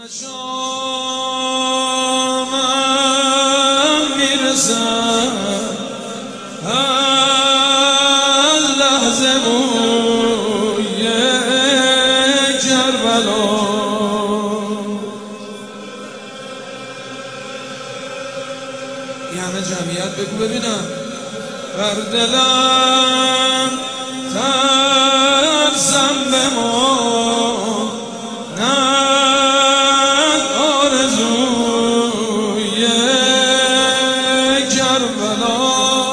شامم میرسم هر لحظه بوی کربلا این همه جمعیت بگو ببینم بر دلم ترسم بمان نه آرزوی کربلا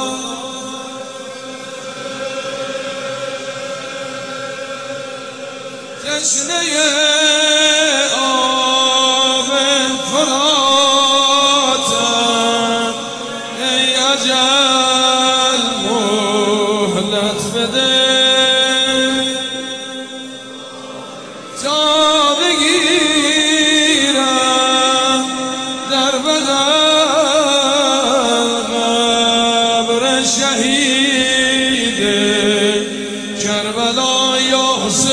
تشنه آب فراتم ای اجل مهلت بده تا بگیرم در بغل قبر شهید کربلا یا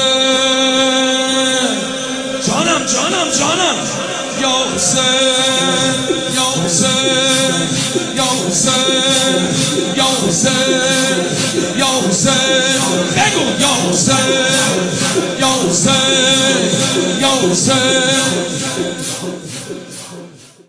حسین جانم جانم جانم یا حسین یا حسین یا حسین یا حسین یا حسین بگو یا حسین یا حسین یا حسین